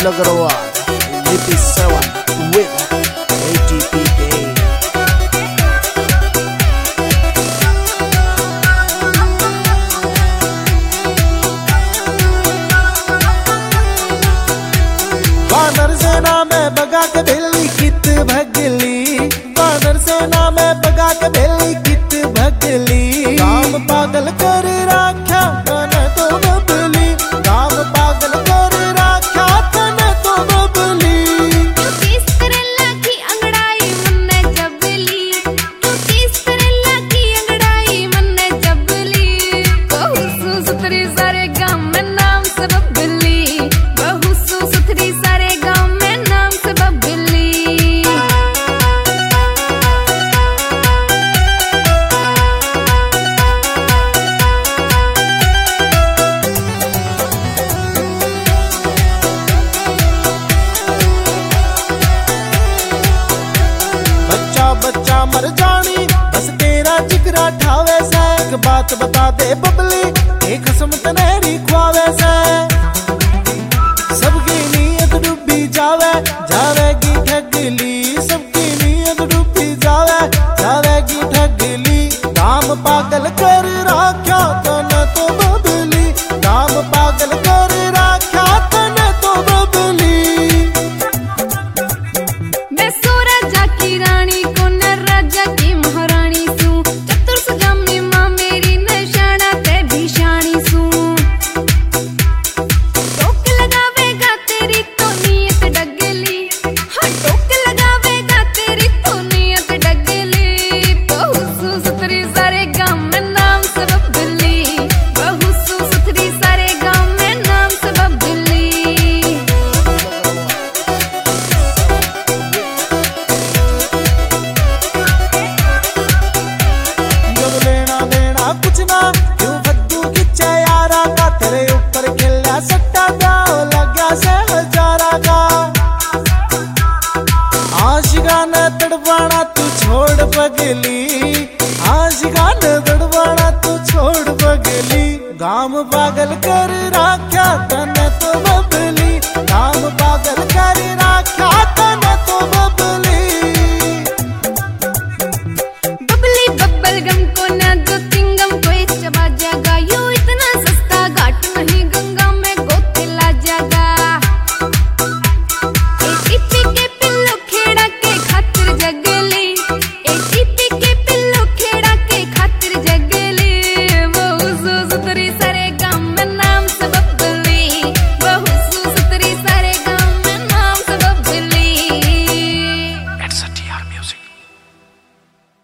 Agarwal, EP7 with ATPK. वानर सेना में बगा के बेली कित भगली, वानर सेना में बगा के बेली कित भगली। काम पागल कर राख्या तने तो बबली, काम पागल कर राख्या तने तो बबली। तू किस तरह की अंगड़ाई मन्ने जबली, तू किस तरह की अंगड़ाई मन्ने जबली। बहु सुथरी सारे गांव में नाम से बबली, बहु सुथरी सारे गांव में नाम से बबली। बच्चा मर जानी बस तेरा जिगरा ठावे से। एक बात बता दे बबली, एक कसम तनेरी ख्वावे से। सबकी नीयत डूबी जावे, जावेगी ठगली, सबकी नीयत डूबी जावे, जावेगी ठगली। काम पागल कर राख्या तने तो बबली, काम पागल कर राख्या तने तो बबली। मैं सो राजा की रानी को न राजा की महारानी सू, चतुर सजामी माँ मेरी नशाना ते भीषाणी सू। टोक लगावेगा तेरी तो नीयत डगली, हाँ टोक लगावेगा तेरी तो नीयत डगली। बहु सुथरी सारे गांव में नाम से बबली, बहु सुथरी सारे गांव में नाम से बबली। जब लेना देना कुछ ना क्यों फद्दू खिंचा यारा का, तेरे ऊपर खिला सट्टा गाँव लगा से हजारा का। आशिका ने तड़पाना तू छोड़ पगली, आशिका ने तड़पाना तू छोड़ पगली। गाम पागल कर राख्या तने तो बबली, गाम पागल कर